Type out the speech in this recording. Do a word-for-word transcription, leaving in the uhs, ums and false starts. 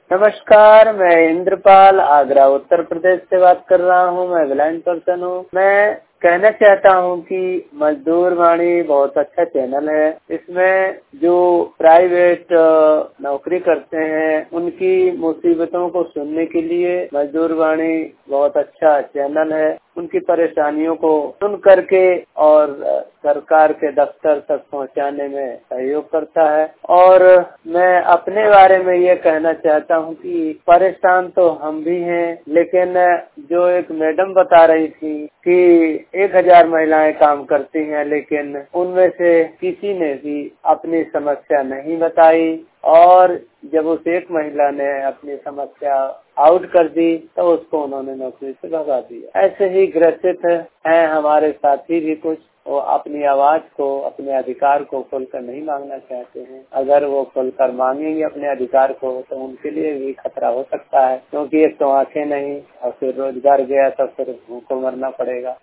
नमस्कार, मैं इंद्रपाल आगरा उत्तर प्रदेश से बात कर रहा हूँ। मैं ब्लाइंड पर्सन हूँ। मैं कहना चाहता हूँ कि मजदूर वाणी बहुत अच्छा चैनल है। इसमें जो प्राइवेट नौकरी करते हैं उनकी मुसीबतों को सुनने के लिए मजदूर वाणी बहुत अच्छा चैनल है। उनकी परेशानियों को सुन करके और सरकार के दफ्तर तक पहुंचाने में सहयोग करता है। और मैं अपने बारे में ये कहना चाहता हूँ कि परेशान तो हम भी हैं, लेकिन जो एक मैडम बता रही थी कि एक हजार महिलाएं काम करती हैं, लेकिन उनमें से किसी ने भी अपनी समस्या नहीं बताई। और जब उस एक महिला ने अपनी समस्या आउट कर दी तो उसको उन्होंने नौकरी से भगा दिया। ऐसे ही ग्रसित हैं हमारे साथी भी कुछ, वो अपनी आवाज को, अपने अधिकार को खुलकर नहीं मांगना चाहते हैं। अगर वो खुलकर मांगेंगे अपने अधिकार को तो उनके लिए भी खतरा हो सकता है, क्योंकि एक तो आंखें नहीं और फिर रोजगार गया तो फिर भूखों मरना पड़ेगा।